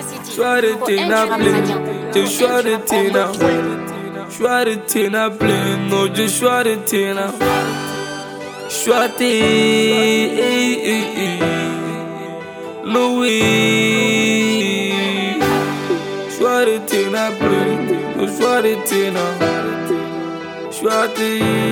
Choix de Tina plein, tu choix de Tina. Choix de Tina plein, non, je choix de Tina. Choix de Louis. Choix de Tina plein, le choix de Tina. Choix de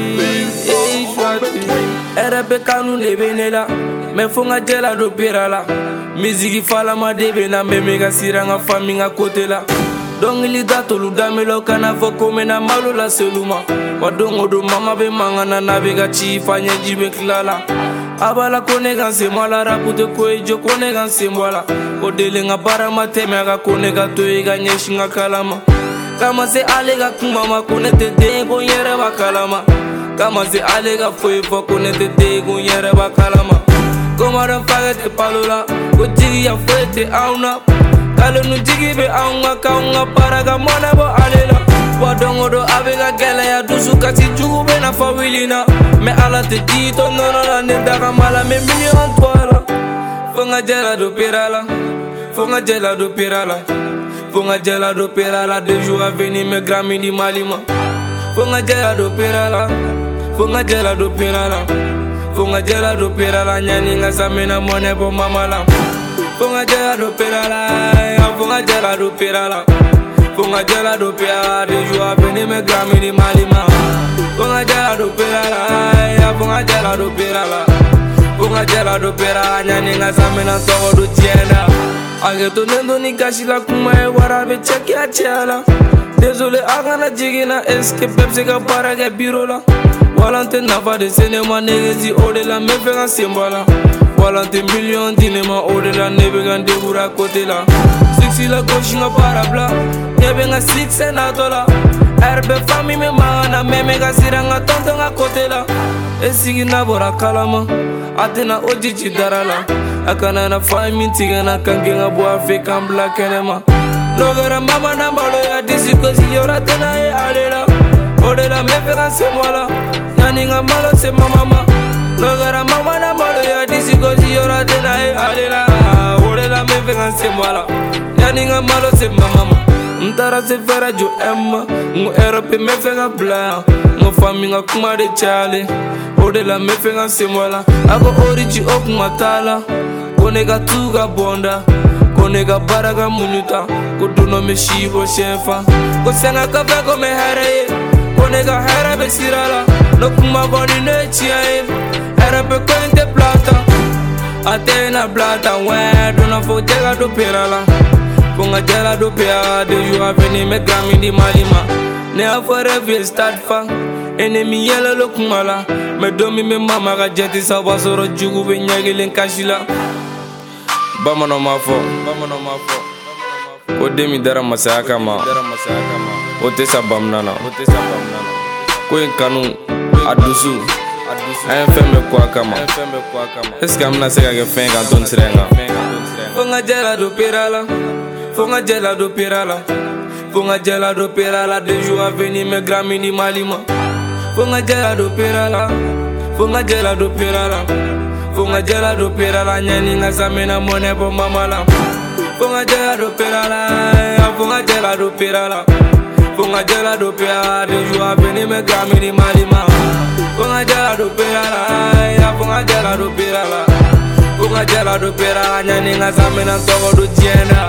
RP kanu lebenela, me fonga jela do pirala. Musique fala ma debena, me mega siranga faminga côté la. Donc il dato lu damelo kana fo komena malu la seluma. Wadongo do mama be mangana navega chi fanya jibe klala. Abala konega se mala rapute ko ejo konega se mwala. Kodelenga bara mateme ga konega to ega nyeshinga kalama. Kama se alega kumama konete dengo yere bakalama. Kama se alega foi fo konete dengo yere bakalama. Koma da fagete palula, ko jigi ya fete auna. Kalo nu jigi be aunga kaunga paraga mona bo alela. Wadongo do abega gela ya dusu kasi jugu be na fawilina. Me ala te dito nono la nenda mala me million toala. Fonga jela do pirala, fonga jela do pirala. Fonga jela do pirala, 2 jours à venir me Grammy di Malima. Fonga jela do pirala, fonga jela do pirala. Fonga jela do pirala, nyani nga samena mone bo mamala. Fonga jela do pirala, fonga jela do pirala. Fonga jela do pirala, 2 jours à venir me Grammy di Malima. Fonga jela do pirala, fonga jela do pirala. Fonga jela do pirala, nyani nga samena togo do tienda. Ageto nendo ni kashi la kuma e warabe cheki a chala. Désolé agana jigina eske pepsi ka para ke biro la. Walante nafa de cinéma negezi odela me fega simbola. Walante million dinema odela nebe gan debura côté la. Sixi la gauche nga parabla, nebe nga 6 senatola. RB famille me mana me mega siranga tonto nga côté la. Esigi na bora kalama, atena ojiji darala. Akana na famille tigana kangenga boa fe kambla kenema. Logara mama na mbalo ya disi kosi yora tena e alela. Odela me fega simbola. Naninga malo se mama. Logara mama na malo ya disi kosi yora tena e alela. Odela me fega simbola. Naninga malo se mama. Mtara se fera jo emma. Ngo RP me fega bla. Ngo faminga kuma de chale. Odela me fega simbola. Ako oriji ok matala. Konega tuga bonda. Konega baraga munuta. Koduno me shibo shefa. Kosenga kafe ko me hereye. Konega hera be sirala. No kuma boni ne chiae. Hera be kointe plata. Atena plata we. Dona fo jela do pirala. Fonga jela do pia. 2 jours à venir me Grammy di Malima. Ne a forever start fa. Enemy yela lo kumala. Me domi me mama ga jeti sa basoro jugu be nyagelen kashila. Bamano mafo, bamano mafo. O demi dara masaya kama, o tesa bamnana, ko in kanu adusu, ayen femme kwa kama. Est-ce que amna seka ke fen kan ton srenga? Fonga jela do pirala, fonga jela do pirala, fonga jela do pirala. 2 jours à venir me Grammy di Malima. Fonga jela do pirala, fonga jela do pirala. Fonga jela do pirala, nyani nga samena mone bo mamala. Fonga jela do pirala, fonga jela do pirala. Fonga jela do pirala, 2 jours à venir me Grammy di Malima. Fonga jela do pirala, fonga jela do pirala. Fonga jela do pirala, nyani nga samena togo do tienda.